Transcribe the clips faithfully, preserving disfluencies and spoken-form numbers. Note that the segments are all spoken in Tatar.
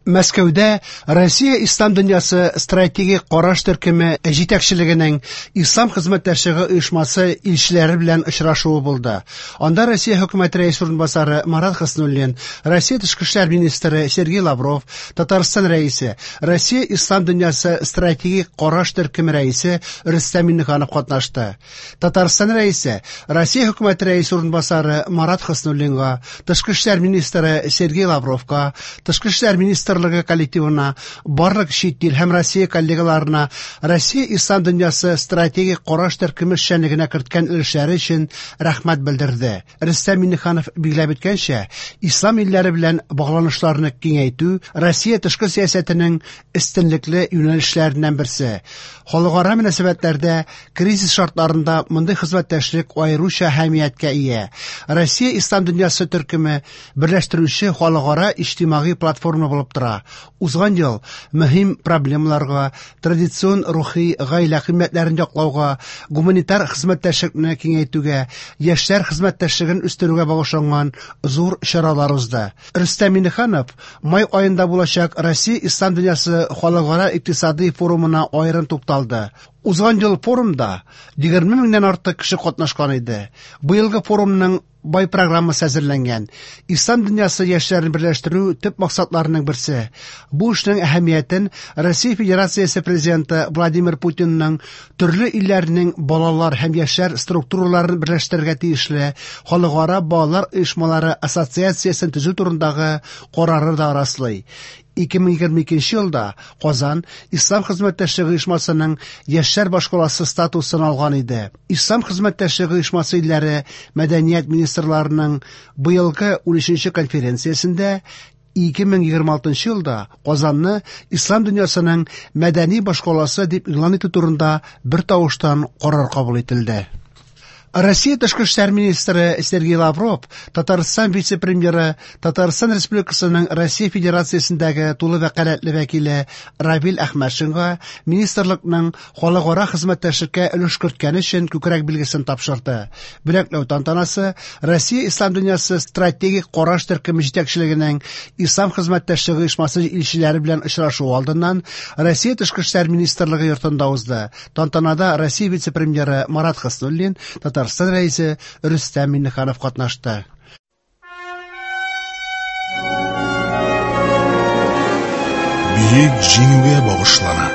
Мәскәүдә Россия Ислам дөньясы стратегик караш төркеме җитәкчелегенең Ислам хезмәттәшлеге оешмасы илчеләре белән очрашуы булды. Анда Россия хөкүмәте рәис урынбасары Марат Хоснуллин, Россия тышкы эшләр министры Сергей Лавров, Татарстан рәисе, Россия Ислам дөньясы стратегик караш төркеме рәисе Рөстәм Миңнеханов катнашты. Татарстан рәисе Россия хөкүмәте рәис урынбасары Марат Хоснуллинга, тышкы эшләр министры Сергей Лавровка, тышкы эшләр министры коллективына, барлык чит ил һәм Россия коллегаларына Россия Ислам дөньясы стратегик караш төркеме эшчәнлегенә керткән өлешләре өчен рәхмәт белдерде. Рөстәм Миңнеханов билгеләп үткәнчә, ислам илләре белән багланышларны киңәйтү Россия тышкы сәясәтенең өстенлекле юнәлешләреннән берсе. Халыкара мөнәсәбәтләрдә кризис шартларында мондый хезмәттәшлек аеруча әһәмияткә ия. Россия Ислам дөньясы төркеме берләштерүче халыкара иҗтимагый платформа булып тора. Узган ел мөһим проблемаларга, традицион рухи гаилә кыйммәтләрен яклауга, гуманитар хезмәттәшлекне киңәйтүгә, яшьләр хезмәттәшлеген үстерүгә багышланган зур чаралар узды. Рөстәм Миңнеханов май аенда булачак Россия Ислам дөньясы халыкара икътисади форумына аерым тукталды. Узган ел форумда егерме меңнән артык кеше катнашкан иде. Бу елгы форумның бай программасы әзерләнгән. Ислам дөньясы яшьләрен берләштерү төп максатларының берсе. Бу эшнең әһәмиятен Россия Федерациясе президенты Владимир Путинның төрле илләрнең балалар һәм яшьләр структураларын берләштерергә тиешле халыкара балалар оешмалары ассоциациясен төзү турындагы карары да раслый. ике мең егерме икенче елда Казан Ислам хезмәттәшлеге оешмасының яшьләр башкаласы статусын алган иде. Ислам хезмәттәшлеге оешмасы илләре мәдәният министрларының быелгы унөченче конференциясендә ике мең егерме алтынчы елда Казанны Ислам дөньясының мәдәни башкаласы дип игълан итү турында бер тавыштан карар кабул ителде. Россия тышкы эшләр министры Сергей Лавров, Татарстан вице-премьеры, Татарстан Республикасының Россия Федерациясендәге тулы вәкаләтле вәкиле Равил Әхмәтшинга министрлыкның халыкара хезмәттәшлеккә өлеш керткәне өчен күкрәк билгесен тапшырды. Бүләкләү тантанасы Россия Ислам дөньясы стратегик караш төркеме җитәкчелегенең Ислам хезмәттәшлеге оешмасы илчеләре белән очрашуы алдыннан Россия тышкы эшләр министрлыгы йортында узды. Тантанада Россия вице-премьеры Марат Хоснуллин, Татарстан рәисе Рөстәм Миңнеханов катнашты. Бөек җиңүгә багышлана.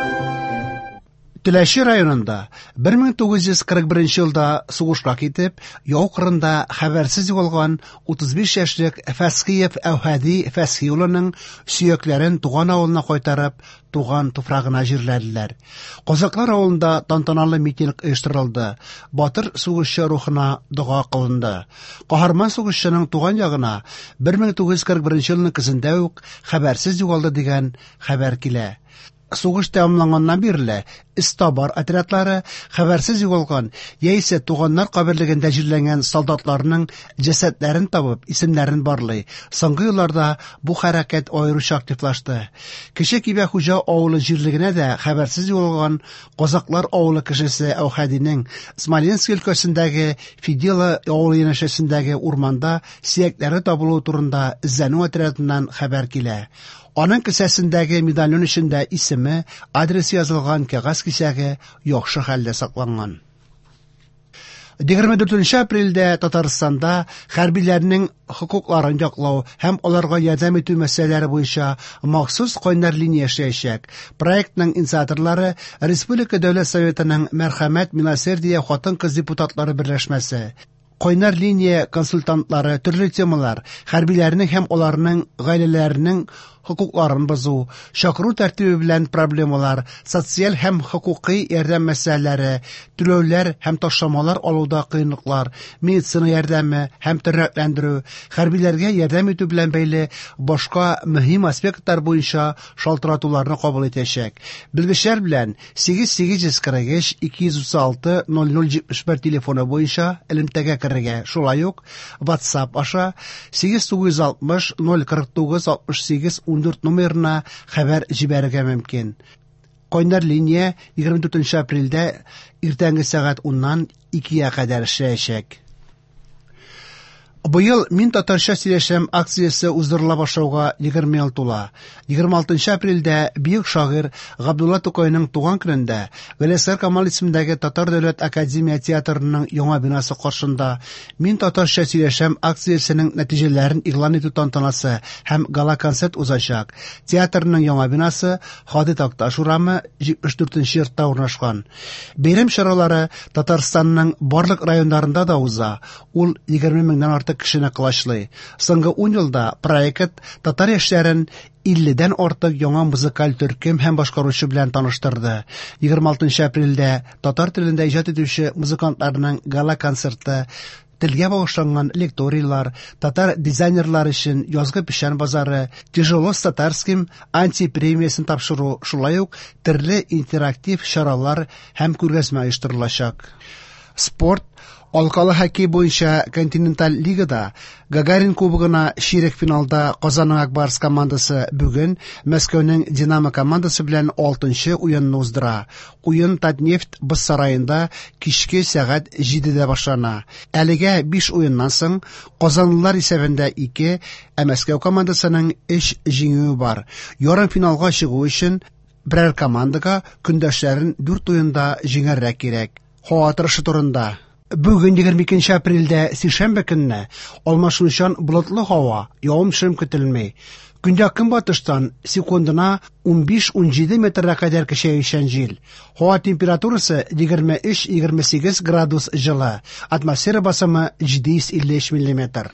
Теләче районында бер мең тугыз йөз кырык беренче елда сугышка китеп, яу кырында хәбәрсез югалган утыз биш яшьлек Фәсхиев Әүхәди Фәсхи улының сөякләрен туган авылына кайтарып, туган туфрагына җирләделәр. Казаклар авылында тантаналы митинг оештырылды. Батыр сугышчы рухына дуга кылынды. Каһарман сугышчының туган ягына бер мең тугыз йөз кырык беренче елның көзендә үк хәбәрсез югалды дигән хәбәр килә. Сугыш тәмамланганнан бирле истабар отрядлары хәбәрсез югалган яисә туганнар каберлегендә җирләнгән солдатларның җәсәтләрен табып, исемнәрен барлый. Соңгы елларда бу хәрәкәт аеруча активлашты. Кече Кибә хуҗа авылы җирлегенә дә хәбәрсез югалган казаклар авылы кешесе Әүхәдинең Смоленск өлкәсендәге Фидела авылы янәшәсендәге урманда сөякләре табылу турында эзләнү отрядыннан хәбәр килә. Аның кесәсендәге медальон эчендә исеме, адресы язылган кәгазь кисәге яхшы хәлдә сакланган. егерме дүртенче апрельдә Татарстанда хәрбиләрнең хокукларын яклау һәм аларга ярдәм итү мәсьәләләре буенча махсус кайнар линия эшләячәк. Проектның инициаторлары Республика Дәүләт Советының Мәрхәмәт Милосердие хатын-кыз депутатлары берләшмәсе. Кайнар линия консультантлары төрле темалар, хәрбиләрнең һәм аларның гаиләләренең хокукларын бозу, чакыру тәртибе белән проблемалар, социаль һәм хокукый ярдәм мәсьәләләре, түләүләр һәм ташламалар алуда кыенлыклар, медицина ярдәме һәм терәкләндерү, хәрбиләргә ярдәм итү белән бәйле башка мөһим аспектлар буенча шалтыратуларны кабул итәчәк. Белгечләр белән сигез сигез йөз кырык өч ике йөз утыз алты ноль ноль җитмеш бер телефоны буенча элемтәгә керергә. Шулай ук WhatsApp аша сигез тугыз йөз алтмыш ноль кырык тугыз алтмыш сигез ундүрт номерына хәбәр җибәрергә мөмкин. Кайнар линия егерме дүртенче апрельдә иртәнге сәгать уннан икегә кадәр эшләячәк. Быел «Мин татарча сөйләшәм» акциясе уздырыла башлауга егерме ел тула. егерме алтынчы апрельдә бөек шагыйрь Габдулла Тукайның туган көнендә Вәлиәсгар Камал исемендәге Татар дәүләт академия театрының яңа бинасы каршында «Мин татарча сөйләшәм» акциясенең нәтиҗәләрен игълан итү тантанасы һәм гала-концерт узачак. Театрның яңа бинасы Хади Такташ урамы җитмеш дүртенче йортта урнашкан. Бәйрәм чаралары Татарстанның барлык районнарында да уза. Ул егерме меңнән артык кешене кылачлый. Соңгы ун елда проект татар яшьләрен илледән артык яңа музыкаль төркем һәм башкаручы белән таныштырды. егерме алтынчы апрельдә татар телендә иҗат итүче музыкантларның гала-концерты, телгә багышланган лекторийлар, татар дизайнерлар өчен язгы печән базары, тяжело с татарским антипремиясын тапшыру, шулай ук төрле интерактив чаралар һәм күргәзмә оештырылачак. Спорт. Алкалы хоккей буенча континенталь лигада Гагарин кубогына ширек финалда Казанның Акбарс командасы бүген Мәскәүнең Динамо командасы белән алтынчы уенны уздыра. Уен Татнефть боз сараенда кичке сәгать җидедә башлана. Әлегә биш уеннан соң казанлылар исәбендә ике, ә Мәскәү командасының өч җиңүе бар. Ярым финалга чыгу өчен берәр командага көндәшләрен дүрт уенда җиңәргә кирәк. Һава торышы турында. Бүген егерме икенче апрельдә сишәмбе көнне алмашынучан болытлы һава, явым-төшем көтелми. Көндә көнбатыштан секундына ун биш - ун җиде метрга кадәр көчәючән җил. Һава температурасы егерме өч - егерме сигез градус жылы. Атмосфера басымы җиде йөз илле өч миллиметр.